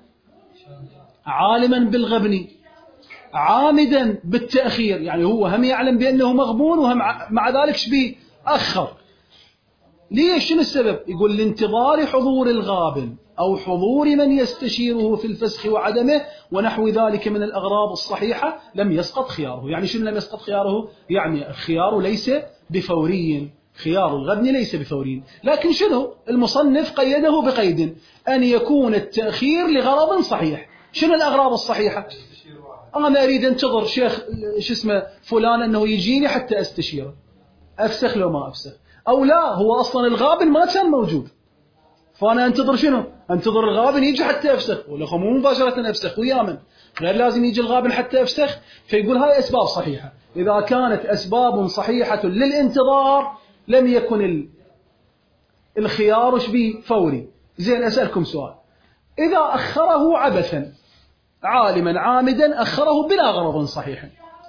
عالما بالغبن عامدا بالتأخير، يعني هو هم يعلم بأنه مغبون وهم مع ذلك شبيه أخر. ليش؟ شنو السبب؟ يقول لانتظار حضور الغابن أو حضور من يستشيره في الفسخ وعدمه ونحو ذلك من الأغراض الصحيحة لم يسقط خياره. يعني شنو لم يسقط خياره؟ يعني الخيار ليس بفوري، خيار الغبن ليس بفوري. لكن شنو؟ المصنف قيده بقيد أن يكون التأخير لغرض صحيح. شنو الأغراض الصحيحة؟ أنا أريد أنتظر شيخ شو اسمه فلان أنه يجيني حتى أستشيره، أفسخ لو ما أفسخ، أو لا هو أصلا الغابن ما كان موجود، فأنا أنتظر شنو؟ أنتظر الغابن يجي حتى أفسخ، ولا مو مباشرة أفسخ ويا من؟ غير لازم يجي الغابن حتى أفسخ. فيقول هاي أسباب صحيحة. إذا كانت أسباب صحيحة للانتظار لم يكن الخيار شبيه فوري. زين، أسألكم سؤال، إذا أخره عبثا عالما عامدا أخره بلا غرض صحيح،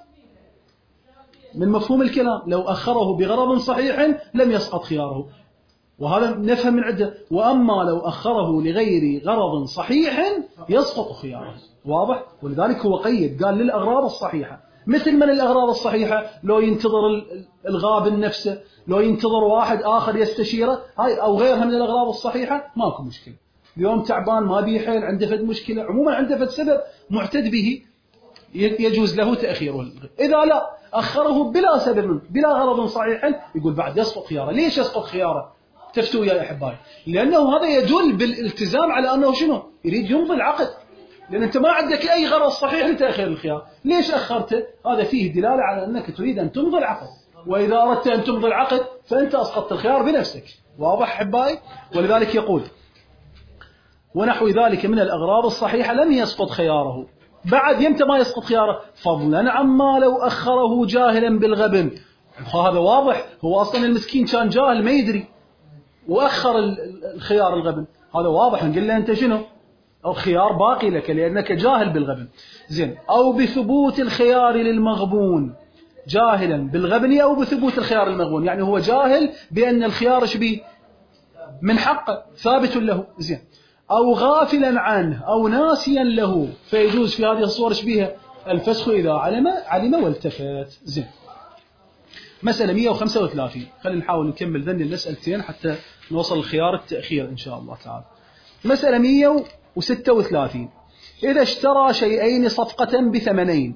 من مفهوم الكلام لو أخره بغرض صحيح لم يسقط خياره، وهذا نفهم من عدة. وأما لو أخره لغير غرض صحيح يسقط خياره. واضح؟ ولذلك هو قيد قال للأغراض الصحيحة. مثل من الأغراض الصحيحة؟ لو ينتظر الغابن نفسه، لو ينتظر واحد آخر يستشيره، هاي أو غيرها من الأغراض الصحيحة ماكو مشكلة. اليوم تعبان ما بيه حيل، عنده فد مشكلة، عموما عنده فد سبب معتد به يجوز له تأخيره. إذا لا أخره بلا سبب بلا غرض صحيح يقول بعد يسقط خياره. ليش يسقط خياره؟ تفتوا يا أحبائي، لأنه هذا يدل بالالتزام على أنه شنو؟ يريد يمضي العقد، لأن أنت ما عندك أي غرض صحيح لتأخير الخيار. ليش أخرته؟ هذا فيه دلالة على أنك تريد أن تمضي العقد، وإذا أردت أن تمضي العقد فأنت أسقطت الخيار بنفسك. واضح أحبائي؟ ولذلك يقول ونحو ذلك من الأغراض الصحيحة لم يسقط خياره. بعد يمتى ما يسقط خياره؟ فضلا عما لو أخره جاهلا بالغبن. هذا واضح، هو أصلا المسكين كان جاهل ما يدري وأخر الخيار الغبن، هذا واضح نقول له أنت شنو؟ الخيار باقي لك لأنك جاهل بالغبن. زين. أو بثبوت الخيار للمغبون، جاهلا بالغبن أو بثبوت الخيار المغبون، يعني هو جاهل بأن الخيار شبيه من حقه ثابت له. زين. أو غافلا عنه أو ناسيا له، فيجوز في هذه الصور شبيهة الفسخ إذا علم علم والتفت. زين. مسألة مئة وخمسة وثلاثين، خلينا نحاول نكمل ذني المسألتين حتى نوصل الخيار التأخير إن شاء الله تعالى. مسألة مئة وستة وثلاثين، إذا اشترى شيئين صفقة بثمنين.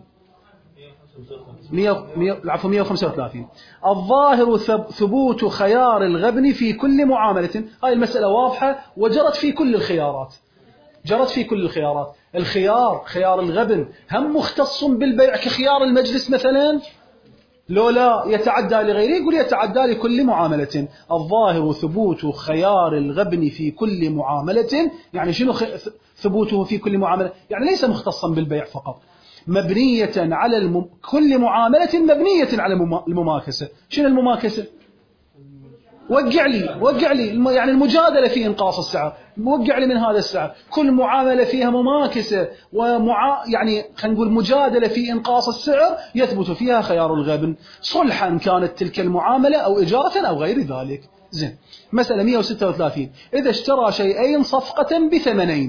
العفو مئة وخمسة وثلاثين، الظاهر ثبوت خيار الغبن في كل معاملة. هاي المسألة واضحة وجرت في كل الخيارات، جرت في كل الخيارات. الخيار خيار الغبن هم مختص بالبيع كخيار المجلس مثلا؟ لو لا يتعدى لغيره؟ يقول يتعدى لكل معاملة. الظاهر ثبوت خيار الغبن في كل معاملة، يعني شنو ثبوته في كل معاملة؟ يعني ليس مختصا بالبيع فقط، مبنية على الم... كل معاملة مبنية على المماكسة. شنو المماكسة؟ وقع لي وقع لي الم... يعني المجادلة في إنقاص السعر، وقع لي من هذا السعر. كل معاملة فيها مماكسة ومع يعني خلينا نقول مجادلة في إنقاص السعر يثبت فيها خيار الغبن، صلحا كانت تلك المعاملة أو إجارة أو غير ذلك. زين. مسألة مئة وستة وثلاثين، إذا اشترى شيئين صفقة بثمنين.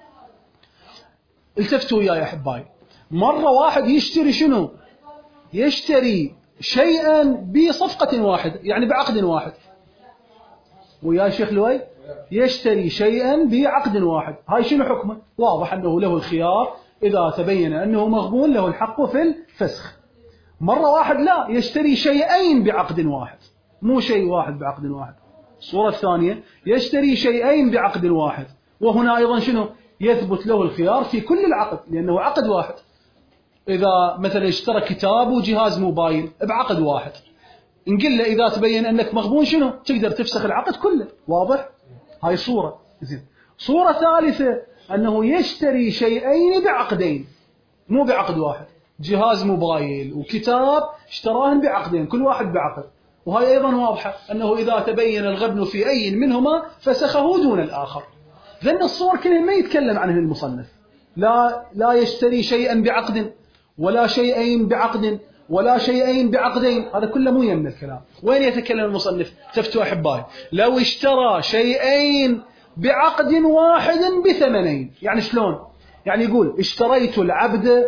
التفتوا وياي يا أحبائي، مرة واحد يشتري شنو؟ يشتري شيئا بصفقة واحدة، يعني بعقد واحد. ويا شيخ لوي، يشتري شيئا بعقد واحد، هاي شنو حكمه؟ واضح أنه له الخيار، إذا تبين أنه مغبون له الحق في الفسخ. مرة واحد لا، يشتري شيئين بعقد واحد، مو شيء واحد بعقد واحد. الصورة الثانية يشتري شيئين بعقد واحد، وهنا أيضا شنو؟ يثبت له الخيار في كل العقد لأنه عقد واحد. إذا مثلا اشترى كتاب وجهاز موبايل بعقد واحد، نقول له إذا تبين أنك مغبون شنو؟ تقدر تفسخ العقد كله. واضح؟ هاي صورة. زين. صورة ثالثة أنه يشتري شيئين بعقدين مو بعقد واحد، جهاز موبايل وكتاب اشتراهن بعقدين كل واحد بعقد، وهي أيضا واضحة أنه إذا تبين الغبن في أي منهما فسخه دون الآخر. ذن الصور كلها ما يتكلم عنه المصنف، لا لا يشتري شيئا بعقد ولا شيئين بعقد ولا شيئين بعقدين، هذا كله مو يمن الكلام. وين يتكلم المصنف؟ تفتوا أحبائي، لو اشترى شيئين بعقد واحد بثمنين، يعني شلون؟ يعني يقول اشتريت العبد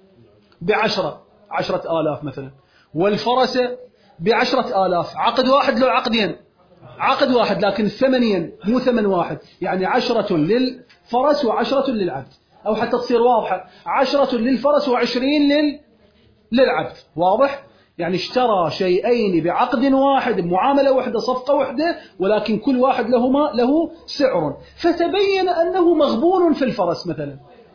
بعشرة عشرة آلاف مثلا، والفرس بعشرة آلاف، عقد واحد لو عقدين؟ عقد واحد، لكن ثمنيا مو ثمن واحد، يعني عشرة للفرس وعشرة للعبد، أو حتى تصير واضحة عشرة للفرس وعشرين لل... للعبد. واضح؟ يعني اشترى شيئين بعقد واحد، معاملة واحدة، صفقة واحدة، ولكن كل واحد لهما له سعر، فتبين أنه مغبون في الفرس مثلا.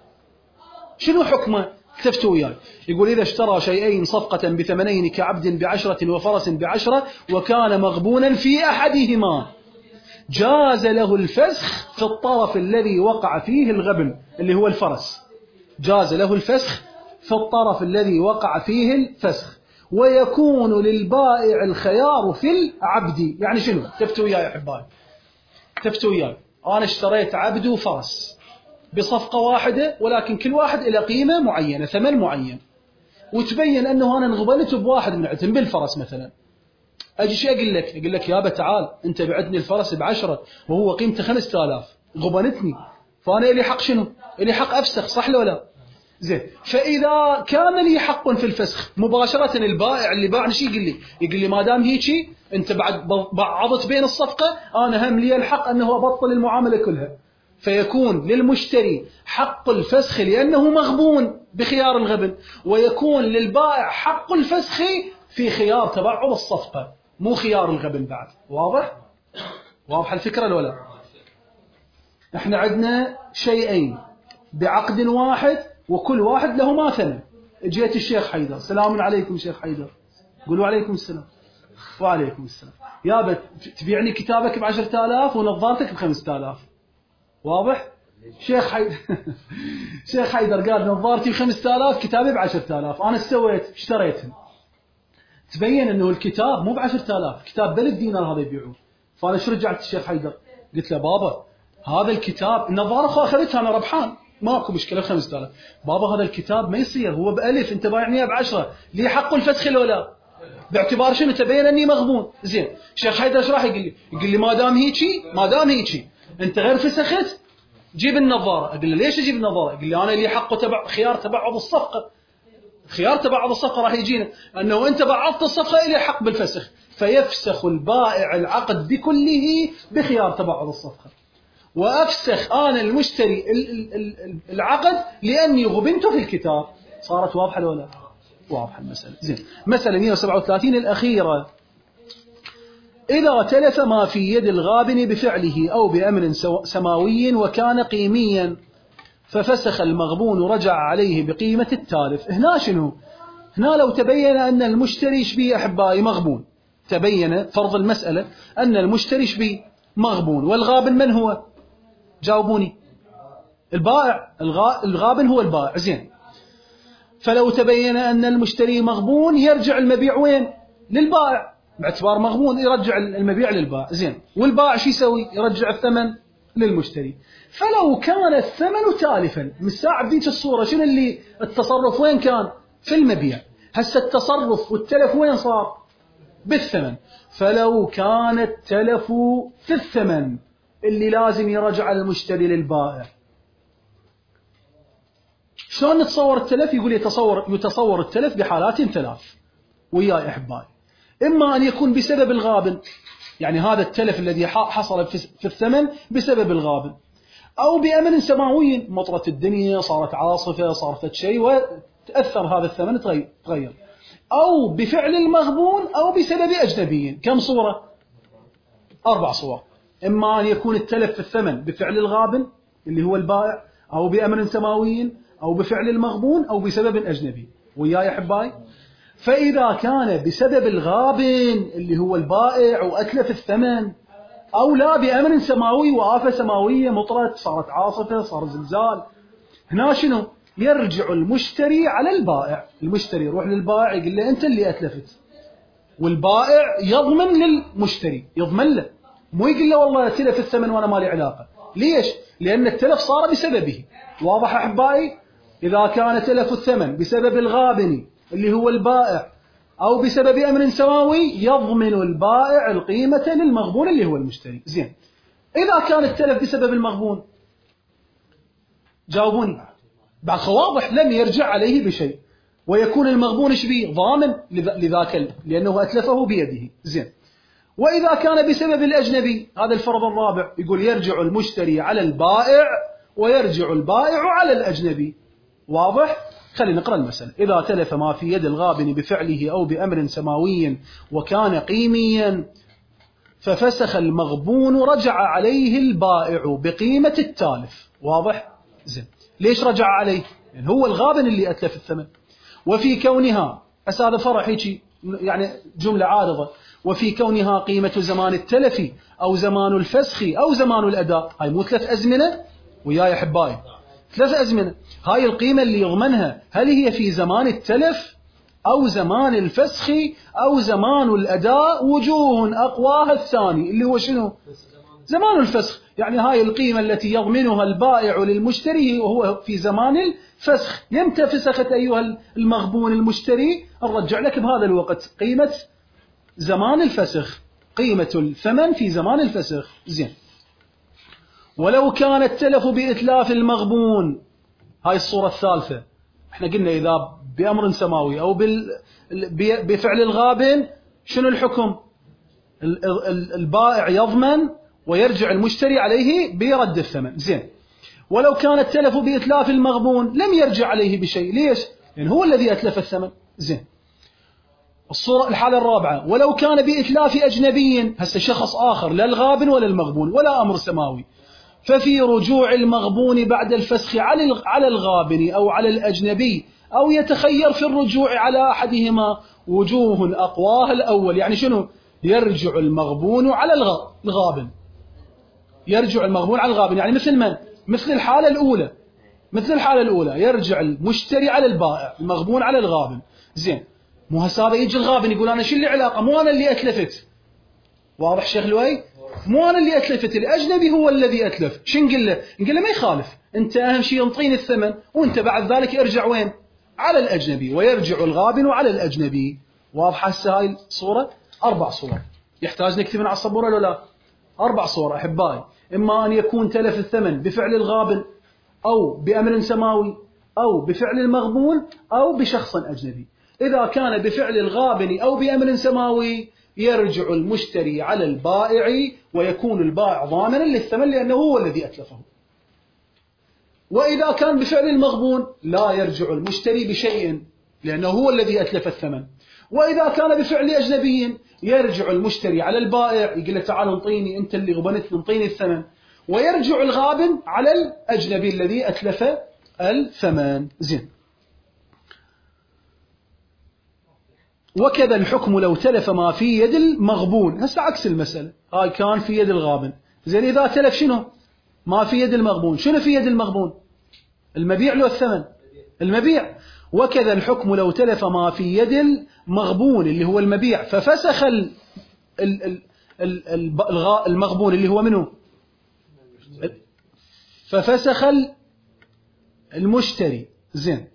شنو حكمه؟ اكتفتوا وياي. يقول إذا اشترى شيئين صفقة بثمنين كعبد بعشرة وفرس بعشرة وكان مغبونا في أحدهما، جاز له الفسخ في الطرف الذي وقع فيه الغبن اللي هو الفرس، جاز له الفسخ في الطرف الذي وقع فيه الفسخ، ويكون للبائع الخيار في العبد. يعني شنو؟ تفتوا وياي يا أحبائي، تفتوا وياي. أنا اشتريت عبد وفرس بصفقة واحدة، ولكن كل واحد إلى قيمة معينة، ثمن معين، وتبين أنه أنا انغبنت بواحد من عتم بالفرس مثلا. أجي شيء أقول لك، أقول لك يابا تعال أنت بعتني الفرس بعشرة وهو قيمته خمسة آلاف، غبنتني، فأنا إلي حق شنو؟ إلي حق أفسخ، صح لو لا؟ زين. فإذا كان لي حق في الفسخ مباشرة، البائع اللي باعني شيء يقول لي يقول لي ما دام هيك أنت بعد بعضت بين الصفقة، أنا هم لي الحق أنه أبطل المعاملة كلها، فيكون للمشتري حق الفسخ لأنه مغبون بخيار الغبن، ويكون للبائع حق الفسخ في خيار تبعض الصفقة مو خيار الغبن بعد. واضح؟ واضح الفكرة ولا لا؟ احنا عندنا شيئين بعقد واحد وكل واحد له ما ثمن. جيت الشيخ حيدر، سلام عليكم شيخ حيدر، قولوا عليكم السلام. وعليكم السلام. يابا تبيعني كتابك بعشرة آلاف ونظارتك بخمسة آلاف. واضح؟ شيخ حيدر شيخ حيدر قال نظارتي بخمسة آلاف كتابي بعشرة آلاف، أنا سويت اشتريتهم، تبين أنه الكتاب مو بعشرة آلاف، كتاب بل الدينار هذا يبيعوه. فأنا شو رجعت الشيخ حيدر قلت له بابا هذا الكتاب النظارة أخذتها أنا ربحان ماكو مشكلة خمسة آلاف، بابا هذا الكتاب ما يصير هو بألف أنت بايعني بعشرة، لي حق الفسخ ولا باعتبار شنو تبين أني مغبون. زين الشيخ حيدر ايش راح يقول لي؟ يقول لي ما دام هيجي ما دام هيجي أنت غير فسخت جيب النظارة. أقول له ليش أجيب النظارة؟ يقول لي أنا لي حق تبع خيار تبعض الصفقة، خيار تبعض الصفقة راح يجينا أنه أنت بعضت الصفقة إلي حق بالفسخ، فيفسخ البائع العقد بكله بخيار تبعض الصفقة، وأفسخ أنا المشتري العقد لأني غبنت في الكتاب. صارت واضحة ولا واضحة المسألة؟ زين مسألة مئة وسبعة وثلاثين الأخيرة، إذا تلف ما في يد الغابن بفعله أو بأمر سماوي وكان قيميا ففسخ المغبون رجع عليه بقيمة التالف. هنا شنو؟ هنا لو تبين أن المشتري شبيه أحبائي مغبون، تبين فرض المسألة أن المشتري شبيه مغبون والغابن من هو؟ جاوبوني. البائع، الغابن هو البائع. زين فلو تبين أن المشتري مغبون يرجع المبيع وين؟ للبائع، باعتبار مغبون يرجع المبيع للبائع. زين والبائع شو يسوي؟ يرجع الثمن للمشتري. فلو كان الثمن تالفا من الساعة بديت الصورة شنو اللي التصرف وين كان؟ في المبيع. هسه التصرف والتلف وين صار؟ بالثمن. فلو كان التلف في الثمن اللي لازم يرجع المشتري للبائع، شلون نتصور التلف؟ يقول يتصور يتصور التلف بحالات ثلاث وياي احبائي، اما ان يكون بسبب الغابن، يعني هذا التلف الذي حصل في الثمن بسبب الغابن، او بامر سماوي مطرت الدنيا صارت عاصفه صارت شيء وتاثر هذا الثمن تغير، او بفعل المغبون او بسبب اجنبي. كم صوره؟ اربع صور. اما ان يكون التلف في الثمن بفعل الغابن اللي هو البائع، او بامر سماوي، او بفعل المغبون، او بسبب اجنبي. وياي احبائي؟ فاذا كان بسبب الغابن اللي هو البائع واتلف الثمن، او لا بامر سماوي وآفة سماويه مطرت صارت عاصفه صار زلزال، هنا شنو؟ يرجع المشتري على البائع. المشتري يروح للبائع يقول له انت اللي اتلفت، والبائع يضمن للمشتري، يضمن له، مو يقول له والله تلف الثمن وانا مالي علاقه. ليش؟ لان التلف صار بسببه. واضح احبائي؟ اذا كان تلف الثمن بسبب الغابن اللي هو البائع او بسبب امر سماوي يضمن البائع القيمه للمغبون اللي هو المشتري. زين اذا كان التلف بسبب المغبون، جاوبوني بعد واضح لم يرجع عليه بشيء، ويكون المغبون ايش بيه؟ ضامن لذاك لانه اتلفه بيده. زين واذا كان بسبب الاجنبي، هذا الفرض الرابع، يقول يرجع المشتري على البائع ويرجع البائع على الاجنبي. واضح؟ خلينا نقرأ المسألة. إذا تلف ما في يد الغابن بفعله أو بأمر سماوي وكان قيميا ففسخ المغبون رجع عليه البائع بقيمة التالف. واضح؟ زين ليش رجع عليه؟ يعني هو الغابن اللي أتلف الثمن. وفي كونها، بس هذا فرع هيك يعني جملة عارضة، وفي كونها قيمة زمان التلف أو زمان الفسخ أو زمان الأداء. هاي مو ثلاث أزمنة وياي أحبائي؟ ثلاث أزمنة. هاي القيمة اللي يضمنها هل هي في زمان التلف أو زمان الفسخ أو زمان الأداء؟ وجوه أقواها الثاني اللي هو شنو؟ زمان الفسخ. يعني هاي القيمة التي يضمنها البائع للمشتري وهو في زمان الفسخ. يمتى فسخت أيها المغبون المشتري؟ نرجع لك بهذا الوقت قيمة زمان الفسخ، قيمة الثمن في زمان الفسخ. زين ولو كان التلف بإتلاف المغبون، هاي الصورة الثالثة، احنا قلنا إذا بأمر سماوي أو بفعل الغابن شنو الحكم؟ البائع يضمن ويرجع المشتري عليه برد الثمن. زين ولو كان التلف بإتلاف المغبون لم يرجع عليه بشيء. ليش؟ لأن هو الذي أتلف الثمن. زين الصورة الحالة الرابعة، ولو كان بإتلاف أجنبي، هسه شخص آخر لا الغابن ولا المغبون ولا أمر سماوي، ففي رجوع المغبون بعد الفسخ على الغابن أو على الأجنبي، أو يتخير في الرجوع على أحدهما وجوه أقواها الأول. يعني شنو؟ يرجع المغبون على الغابن، يرجع المغبون على الغابن، يعني مثل من؟ مثل الحالة الأولى مثل الحالة الأولى يرجع المشتري على البائع، المغبون على الغابن. زين، مو هسه هذا يجي الغابن يقول أنا شو اللي علاقة، مو أنا اللي أتلفت. واضح شيخ لؤي؟ مو أنا اللي أتلفت، الأجنبي هو الذي أتلف. شو نقول له؟ نقول له ما يخالف، أنت أهم شيء انطيني الثمن، وأنت بعد ذلك ارجع وين؟ على الأجنبي، ويرجع الغابن على الأجنبي. واضحة هسه هاي الصورة؟ أربع صور يحتاج نكتبن على السبورة ولا لا؟ أربع صور أحبائي. إما أن يكون تلف الثمن بفعل الغابن، أو بأمر سماوي، أو بفعل المغبون، أو بشخص أجنبي. إذا كان بفعل الغابن أو بأمر سماوي يرجع المشتري على البائع، ويكون البائع ضامنا للثمن لأنه هو الذي أتلفه. وإذا كان بفعل المغبون لا يرجع المشتري بشيء لأنه هو الذي أتلف الثمن. وإذا كان بفعل أجنبي يرجع المشتري على البائع، يقول له تعال انطيني، أنت اللي غبنت انطيني الثمن، ويرجع الغابن على الأجنبي الذي أتلف الثمن. زين. وكذا الحكم لو تلف ما في يد المغبون. هسه عكس المسألة، هاي كان في يد الغابن. زين، إذا تلف شنو؟ ما في يد المغبون. شنو في يد المغبون؟ المبيع لو الثمن؟ المبيع. وكذا الحكم لو تلف ما في يد المغبون اللي هو المبيع، ففسخ ال ال ال ال المغبون اللي هو منه، ففسخ المشتري. زين،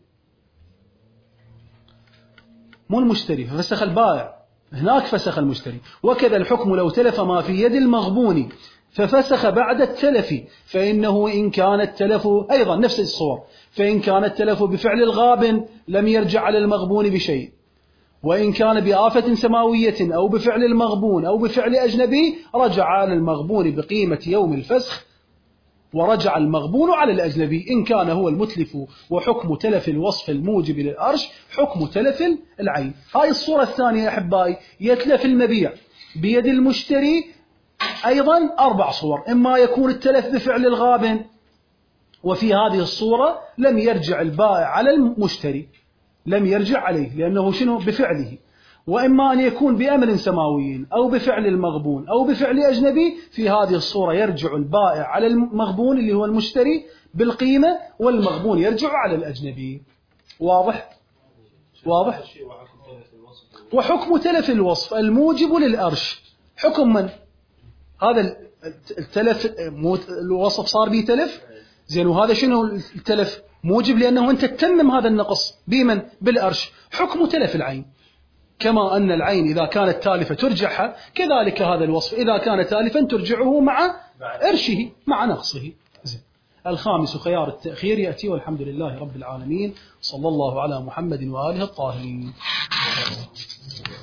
مو المشتري، ففسخ البائع، هناك فسخ المشتري. وكذا الحكم لو تلف ما في يد المغبون ففسخ بعد التلف، فإنه إن كان التلف أيضا نفس الصور، فإن كان التلف بفعل الغابن لم يرجع على المغبون بشيء، وإن كان بآفة سماوية أو بفعل المغبون أو بفعل أجنبي رجع على المغبون بقيمة يوم الفسخ، ورجع المغبون على الأجنبي إن كان هو المتلف. وحكم تلف الوصف الموجب للأرش حكم تلف العين. هاي الصورة الثانية أحبائي، يتلف المبيع بيد المشتري، أيضا أربع صور. إما يكون التلف بفعل الغابن، وفي هذه الصورة لم يرجع البائع على المشتري، لم يرجع عليه لأنه شنو؟ بفعله. وإما أن يكون بأمر سماوي أو بفعل المغبون أو بفعل أجنبي، في هذه الصورة يرجع البائع على المغبون اللي هو المشتري بالقيمة، والمغبون يرجع على الأجنبي. واضح؟ واضح؟ وحكم تلف الوصف الموجب للأرش حكم من؟ هذا التلف، الوصف صار به تلف. زين، وهذا شنو التلف؟ موجب لأنه أنت تتمم هذا النقص بمن؟ بالأرش. حكم تلف العين، كما أن العين إذا كانت تالفة ترجعها، كذلك هذا الوصف إذا كان تالفا ترجعه مع إرشه، مع نقصه. زين. الخامس خيار التأخير يأتي، والحمد لله رب العالمين، صلى الله على محمد وآله الطاهرين.